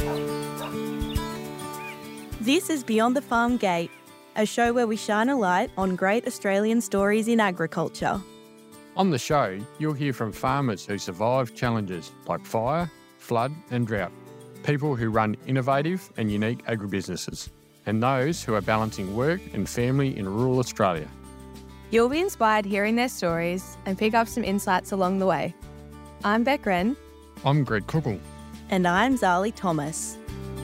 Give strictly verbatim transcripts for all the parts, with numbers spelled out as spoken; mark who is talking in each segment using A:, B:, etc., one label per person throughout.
A: This is Beyond the Farm Gate, a show where we shine a light on great Australian stories in agriculture.
B: On the show, you'll hear from farmers who survive challenges like fire, flood and drought, people who run innovative and unique agribusinesses, and those who are balancing work and family in rural Australia.
C: You'll be inspired hearing their stories and pick up some insights along the way. I'm Beck Wren.
B: I'm Greg Cookle.
A: And I'm Zali Thomas.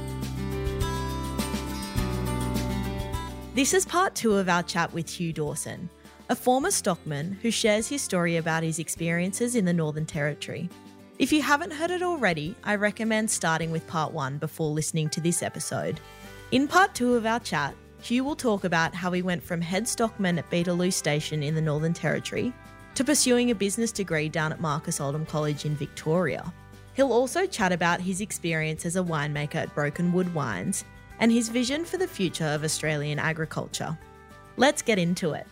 A: This is part two of our chat with Hugh Dawson, a former stockman who shares his story about his experiences in the Northern Territory. If you haven't heard it already, I recommend starting with part one before listening to this episode. In part two of our chat, Hugh will talk about how he went from head stockman at Beetaloo Station in the Northern Territory to pursuing a business degree down at Marcus Oldham College in Victoria. He'll also chat about his experience as a winemaker at Broken Wood Wines and his vision for the future of Australian agriculture. Let's get into it.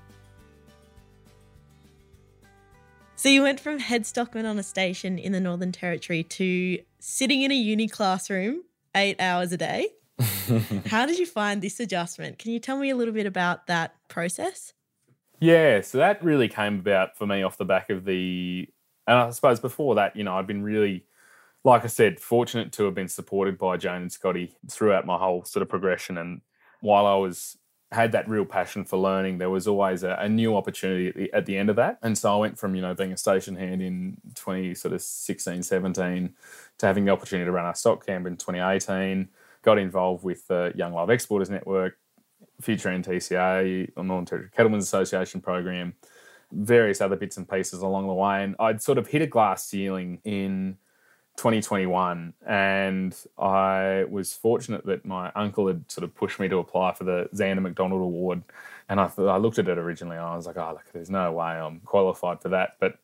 A: So you went from head stockman on a station in the Northern Territory to sitting in a uni classroom eight hours a day. How did you find this adjustment? Can you tell me a little bit about that process?
D: Yeah, so that really came about for me off the back of the, and I suppose before that, you know, I'd been really, like I said, fortunate to have been supported by Jane and Scotty throughout my whole sort of progression. And while I was had that real passion for learning, there was always a, a new opportunity at the, at the end of that. And so I went from, you know, being a station hand in twenty sort of sixteen, seventeen to having the opportunity to run our stock camp in twenty eighteen, got involved with the Young Live Exporters Network, Future N T C A, the Northern Territory Cattlemen's Association program, various other bits and pieces along the way. And I'd sort of hit a glass ceiling in twenty twenty-one, and I was fortunate that my uncle had sort of pushed me to apply for the Xander McDonald Award. And I thought, I looked at it originally and I was like, oh, look, there's no way I'm qualified for that. But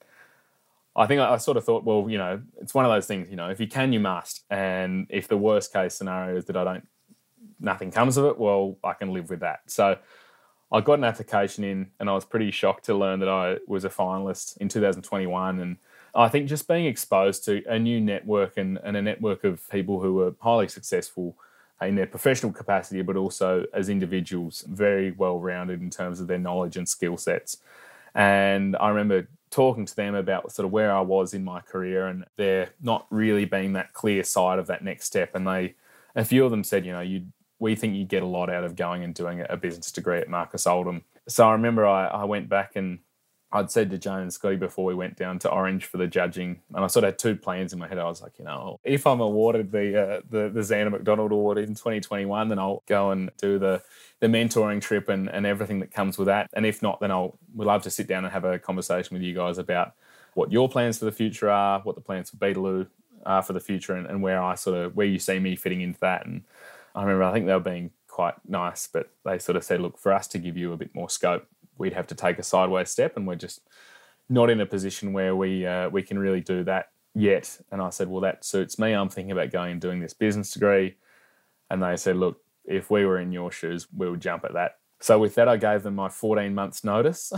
D: I think I sort of thought, well, you know, it's one of those things, you know, if you can, you must. And if the worst case scenario is that I don't, nothing comes of it, well, I can live with that. So I got an application in and I was pretty shocked to learn that I was a finalist in two thousand twenty-one. And I think just being exposed to a new network and, and a network of people who are highly successful in their professional capacity, but also as individuals, very well-rounded in terms of their knowledge and skill sets. And I remember talking to them about sort of where I was in my career and there not really being that clear side of that next step. And they, a few of them said, you know, you we think you get a lot out of going and doing a business degree at Marcus Oldham. So I remember I, I went back and I'd said to Jane and Scotty before we went down to Orange for the judging, and I sort of had two plans in my head. I was like, you know, if I'm awarded the uh, the, the Xander McDonald Award in twenty twenty-one, then I'll go and do the the mentoring trip and, and everything that comes with that. And if not, then I'll would love to sit down and have a conversation with you guys about what your plans for the future are, what the plans for Beetaloo are for the future, and, and where I sort of where you see me fitting into that. And I remember I think they were being quite nice, but they sort of said, look, for us to give you a bit more scope, we'd have to take a sideways step, and we're just not in a position where we uh, we can really do that yet. And I said, well, that suits me. I'm thinking about going and doing this business degree. And they said, look, if we were in your shoes, we would jump at that. So with that, I gave them my fourteen months notice.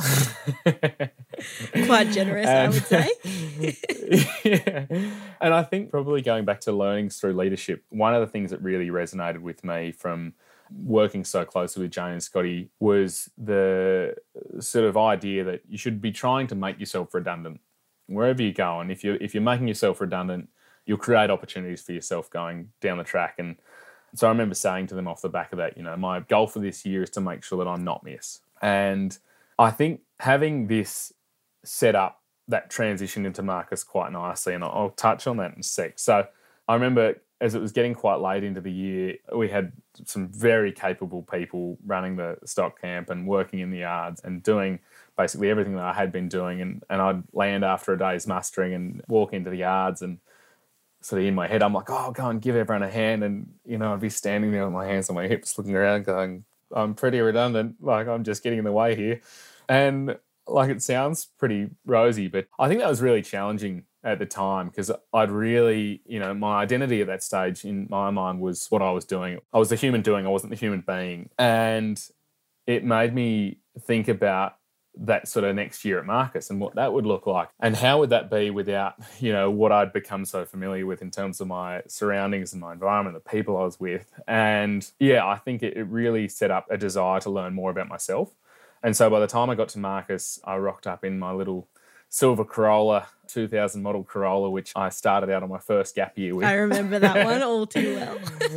A: Quite generous, and, I would say.
D: Yeah. And I think probably going back to learnings through leadership, one of the things that really resonated with me from working so closely with Jane and Scotty was the sort of idea that you should be trying to make yourself redundant wherever you go. And if you're, if you're making yourself redundant, you'll create opportunities for yourself going down the track. And so I remember saying to them off the back of that, you know, my goal for this year is to make sure that I'm not miss. And I think having this set up that transition into Marcus quite nicely, and I'll touch on that in a sec. So I remember as it was getting quite late into the year, we had some very capable people running the stock camp and working in the yards and doing basically everything that I had been doing. And, and I'd land after a day's mustering and walk into the yards and sort of in my head, I'm like, oh, I'll go and give everyone a hand. And, you know, I'd be standing there with my hands on my hips looking around going, I'm pretty redundant. Like, I'm just getting in the way here. And like, it sounds pretty rosy, but I think that was really challenging at the time because I'd really, you know, my identity at that stage in my mind was what I was doing. I was the human doing, I wasn't the human being. And it made me think about that sort of next year at Marcus and what that would look like. And how would that be without, you know, what I'd become so familiar with in terms of my surroundings and my environment, the people I was with. And yeah, I think it, it really set up a desire to learn more about myself. And so by the time I got to Marcus, I rocked up in my little silver Corolla, two thousand model Corolla, which I started out on my first gap year with.
A: I remember that one all too well.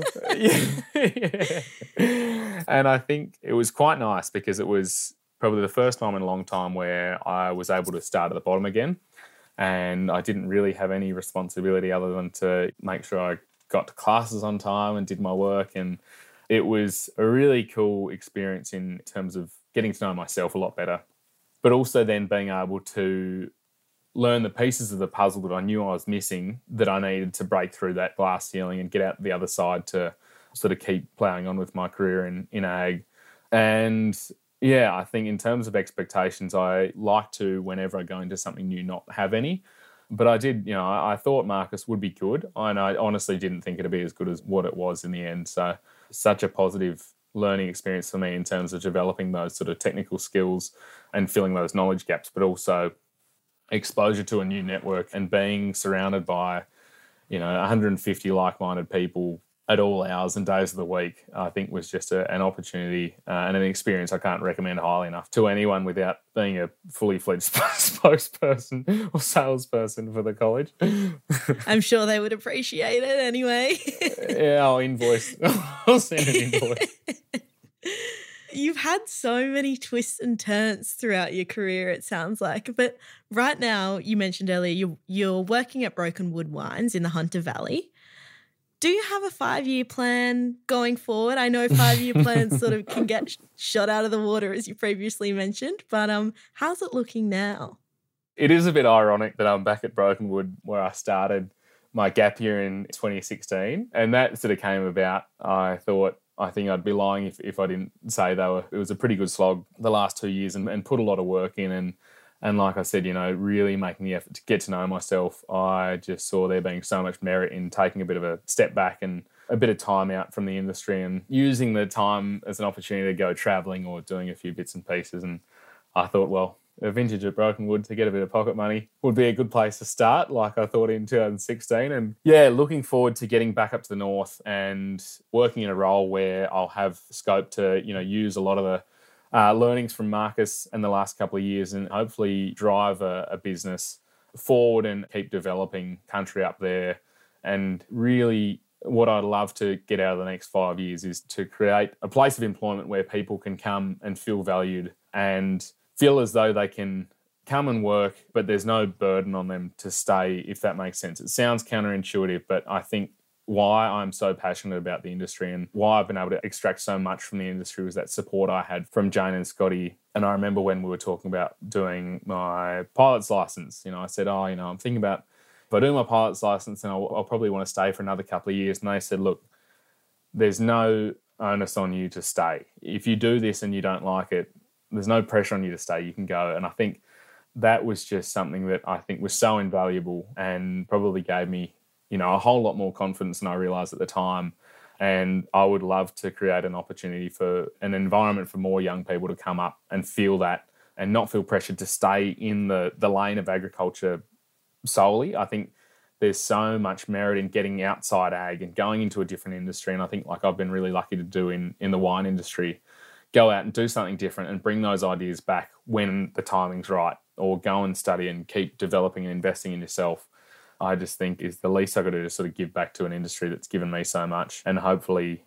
D: yeah. yeah. And I think it was quite nice because it was probably the first time in a long time where I was able to start at the bottom again. And I didn't really have any responsibility other than to make sure I got to classes on time and did my work. And it was a really cool experience in terms of getting to know myself a lot better, but also then being able to learn the pieces of the puzzle that I knew I was missing, that I needed to break through that glass ceiling and get out the other side to sort of keep ploughing on with my career in, in ag. And yeah, I think in terms of expectations, I like to, whenever I go into something new, not have any. But I did, you know, I, I thought Marcus would be good. And I honestly didn't think it'd be as good as what it was in the end. So such a positive learning experience for me in terms of developing those sort of technical skills and filling those knowledge gaps, but also exposure to a new network and being surrounded by, you know, one hundred fifty like-minded people at all hours and days of the week, I think was just a, an opportunity uh, and an experience I can't recommend highly enough to anyone without being a fully fledged spokesperson or salesperson for the college.
A: I'm sure they would appreciate it anyway.
D: Yeah, I'll invoice. I'll send an invoice.
A: You've had so many twists and turns throughout your career, it sounds like. But right now, you mentioned earlier, you're, you're working at Broken Wood Wines in the Hunter Valley. Do you have a five-year plan going forward? I know five-year plans sort of can get sh- shot out of the water, as you previously mentioned, but um, how's it looking now?
D: It is a bit ironic that I'm back at Broken Wood where I started my gap year in twenty sixteen, and that sort of came about. I thought, I think I'd be lying if, if I didn't say they were, it was a pretty good slog the last two years and, and put a lot of work in. And And like I said, you know, really making the effort to get to know myself. I just saw there being so much merit in taking a bit of a step back and a bit of time out from the industry and using the time as an opportunity to go travelling or doing a few bits and pieces. And I thought, well, a vintage at Broken Wood to get a bit of pocket money would be a good place to start, like I thought in two thousand sixteen. And yeah, looking forward to getting back up to the north and working in a role where I'll have scope to, you know, use a lot of the Uh, learnings from Marcus in the last couple of years and hopefully drive a, a business forward and keep developing country up there. And really what I'd love to get out of the next five years is to create a place of employment where people can come and feel valued and feel as though they can come and work, but there's no burden on them to stay, if that makes sense. It sounds counterintuitive, but I think why I'm so passionate about the industry and why I've been able to extract so much from the industry was that support I had from Jane and Scotty. And I remember when we were talking about doing my pilot's license, you know, I said, oh, you know, I'm thinking about if I do my pilot's license, then I'll, I'll probably want to stay for another couple of years. And they said, look, there's no onus on you to stay. If you do this and you don't like it, there's no pressure on you to stay. You can go. And I think that was just something that I think was so invaluable and probably gave me, you know, a whole lot more confidence than I realised at the time. And I would love to create an opportunity for an environment for more young people to come up and feel that and not feel pressured to stay in the, the lane of agriculture solely. I think there's so much merit in getting outside ag and going into a different industry. And I think like I've been really lucky to do in, in the wine industry, go out and do something different and bring those ideas back when the timing's right, or go and study and keep developing and investing in yourself. I just think is the least I could do to sort of give back to an industry that's given me so much and hopefully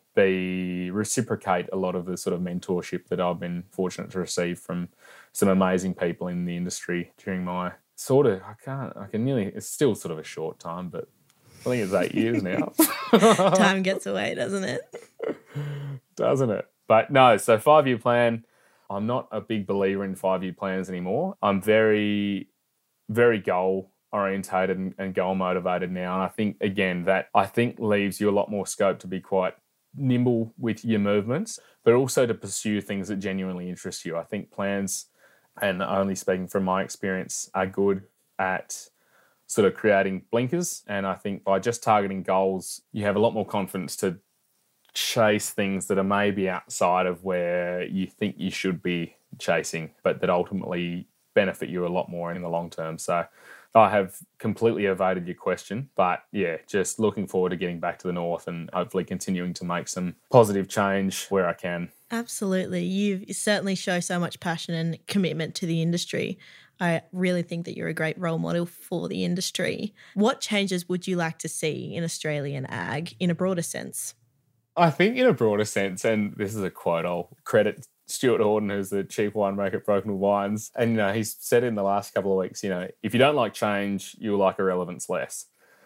D: be reciprocate a lot of the sort of mentorship that I've been fortunate to receive from some amazing people in the industry during my sort of, I can't, I can nearly, it's still sort of a short time, but I think it's eight years now.
A: Time gets away, doesn't it?
D: Doesn't it? But no, so five-year plan, I'm not a big believer in five-year plans anymore. I'm very, very goal orientated and, and goal motivated now. And I think, again, that I think leaves you a lot more scope to be quite nimble with your movements, but also to pursue things that genuinely interest you. I think plans, and only speaking from my experience, are good at sort of creating blinkers. And I think by just targeting goals, you have a lot more confidence to chase things that are maybe outside of where you think you should be chasing, but that ultimately benefit you a lot more in the long term. So I have completely evaded your question, but yeah, just looking forward to getting back to the north and hopefully continuing to make some positive change where I can.
A: Absolutely. You certainly show so much passion and commitment to the industry. I really think that you're a great role model for the industry. What changes would you like to see in Australian ag in a broader sense?
D: I think in a broader sense, and this is a quote, I'll credit Stuart Horton, who's the chief winemaker at Broken Wood Wines. And, you know, he's said in the last couple of weeks, you know, if you don't like change, you'll like irrelevance less.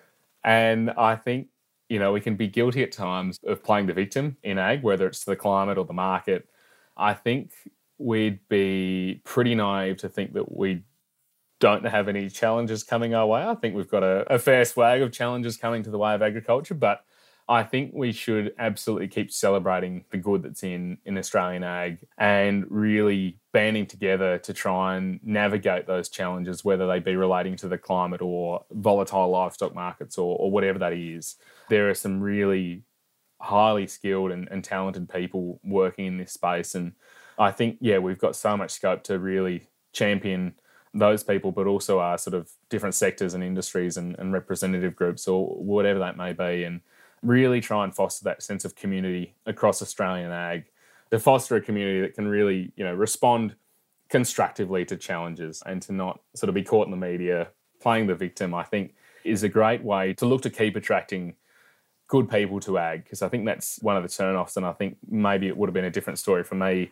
D: And I think, you know, we can be guilty at times of playing the victim in ag, whether it's the climate or the market. I think we'd be pretty naive to think that we don't have any challenges coming our way. I think we've got a, a fair swag of challenges coming to the way of agriculture, but I think we should absolutely keep celebrating the good that's in, in Australian ag and really banding together to try and navigate those challenges, whether they be relating to the climate or volatile livestock markets or, or whatever that is. There are some really highly skilled and, and talented people working in this space. And I think, yeah, we've got so much scope to really champion those people, but also our sort of different sectors and industries and, and representative groups or whatever that may be. And really try and foster that sense of community across Australian ag, to foster a community that can really, you know, respond constructively to challenges and to not sort of be caught in the media playing the victim, I think is a great way to look to keep attracting good people to ag, because I think that's one of the turnoffs. And I think maybe it would have been a different story for me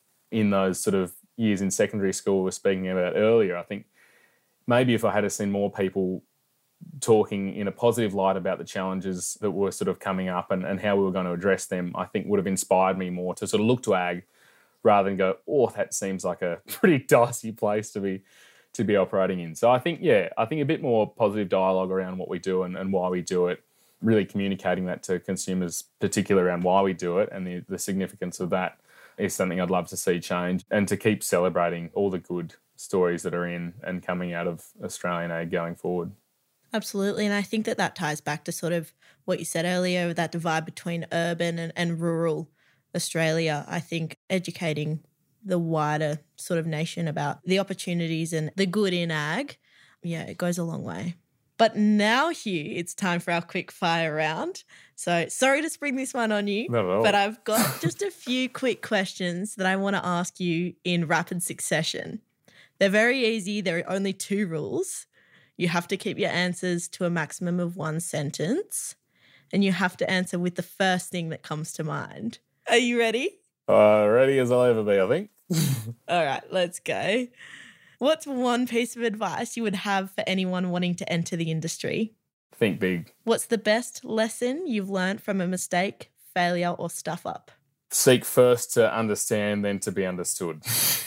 D: in those sort of years in secondary school we were speaking about earlier. I think maybe if I had seen more people talking in a positive light about the challenges that were sort of coming up and, and how we were going to address them, I think would have inspired me more to sort of look to ag rather than go, oh, that seems like a pretty dicey place to be to be operating in. So I think, yeah, I think a bit more positive dialogue around what we do and, and why we do it, really communicating that to consumers, particularly around why we do it and the, the significance of that is something I'd love to see change, and to keep celebrating all the good stories that are in and coming out of Australian ag going forward.
A: Absolutely. And I think that that ties back to sort of what you said earlier, that divide between urban and, and rural Australia. I think educating the wider sort of nation about the opportunities and the good in ag, yeah, it goes a long way. But now, Hugh, it's time for our quick fire round. So sorry to spring this one on you,
D: Not at all.
A: But I've got just a few quick questions that I want to ask you in rapid succession. They're very easy. There are only two rules. You have to keep your answers to a maximum of one sentence, and you have to answer with the first thing that comes to mind. Are you ready?
D: Uh, ready as I'll ever be, I think.
A: All right, let's go. What's one piece of advice you would have for anyone wanting to enter the industry?
D: Think big.
A: What's the best lesson you've learned from a mistake, failure, or stuff up?
D: Seek first to understand, then to be understood.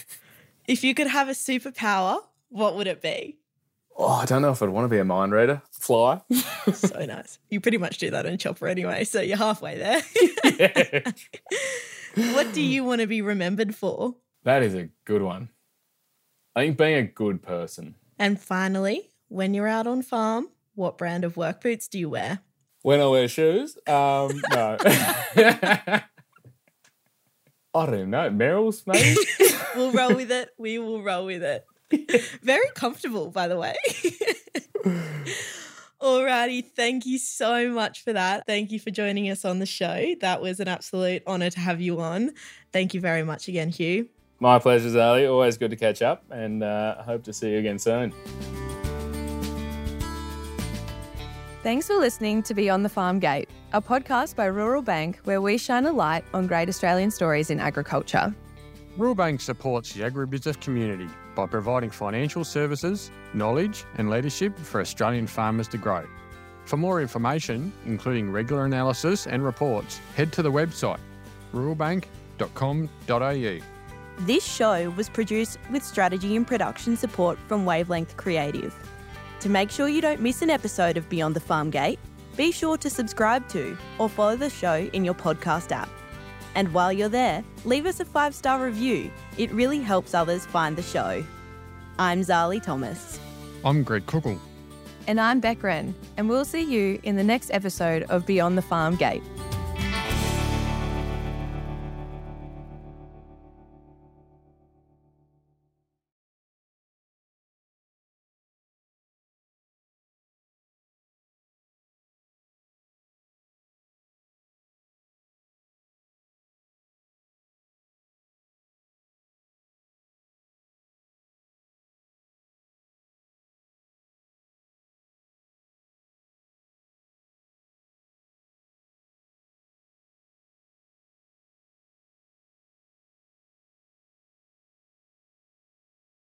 A: If you could have a superpower, what would it be?
D: Oh, I don't know if I'd want to be a mind reader. Fly.
A: So nice. You pretty much do that on Chopper anyway, so you're halfway there.
D: Yeah.
A: What do you want to be remembered for?
D: That is a good one. I think being a good person.
A: And finally, when you're out on farm, what brand of work boots do you wear?
D: When I wear shoes? Um, no. I don't even know. Merrill's, maybe?
A: We'll roll with it. We will roll with it. Very comfortable, by the way. Alrighty, thank you so much for that. Thank you for joining us on the show. That was an absolute honour to have you on. Thank you very much again, Hugh.
D: My pleasure, Zali. Always good to catch up, and uh, I hope to see you again soon.
C: Thanks for listening to Beyond the Farm Gate, a podcast by Rural Bank where we shine a light on great Australian stories in agriculture.
B: Rural Bank supports the agribusiness community by providing financial services, knowledge and leadership for Australian farmers to grow. For more information, including regular analysis and reports, head to the website rural bank dot com dot a u.
A: This show was produced with strategy and production support from Wavelength Creative. To make sure you don't miss an episode of Beyond the Farm Gate, be sure to subscribe to or follow the show in your podcast app. And while you're there, leave us a five-star review. It really helps others find the show. I'm Zali Thomas.
B: I'm Greg Cookle.
C: And I'm Beck Wren, and we'll see you in the next episode of Beyond the Farm Gate.